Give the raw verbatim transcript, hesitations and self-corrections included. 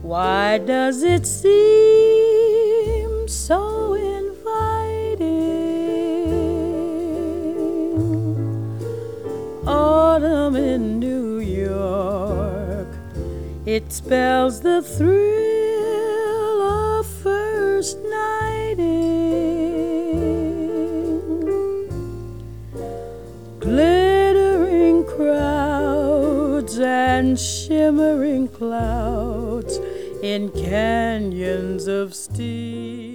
Why does it seem so inviting? Autumn in New York, it spells the thrill of first nighting. Glittering crowds and shimmering clouds in canyons of steel.